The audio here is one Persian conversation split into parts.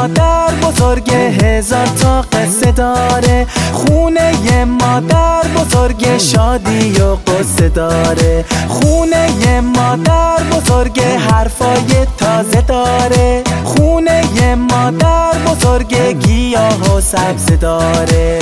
مادر بزرگ هزار تا قصه داره، خونه مادر بزرگ شادی و قصه داره، خونه مادر بزرگ حرفای تازه داره، خونه مادر بزرگ گیاه و سبزه داره.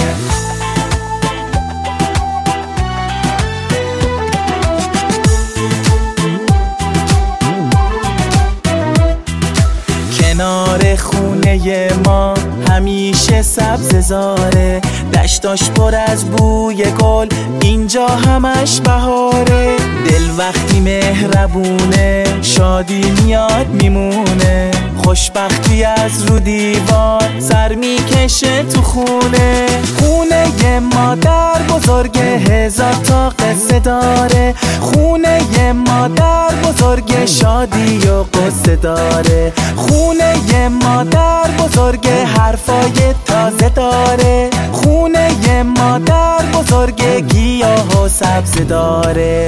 کنار خونه ما همیشه سبززاره، دشتاش پر از بوی گل، اینجا همش بهاره. دل وقتی مهربونه شادی میاد میمونه، خوشبختی از رو دیوار سر میکشه تو خونه. خونه مادر بزرگ هزار تا قصه داره، خونه مادر بزرگ شادی و قصه داره، خونه مادر بزرگ حرفای تازه داره، خونه مادر بزرگ گیاه و سبزه داره.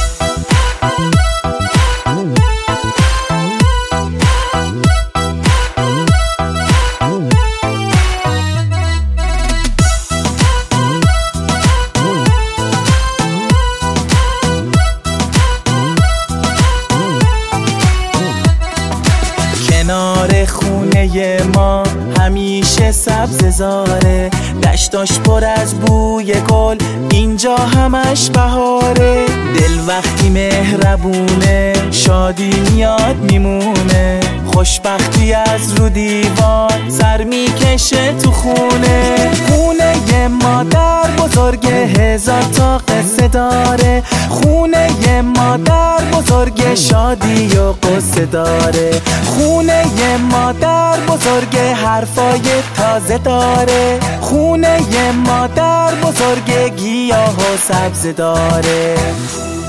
کنار خونه ما همیشه سبززاره، دشتاش پر از بوی گل، اینجا همش بهاره. دل وقتی مهربونه شادی میاد میمونه، خوشبختی از رو دیوار سر میکشه تو خونه. خونه مادر بزرگ هزار تا قصه داره، خونه مادر بزرگ شادی و قصه داره، خونه مادر بزرگ حرفای تازه داره، خونه مادر بزرگ گیاه و سبزه داره.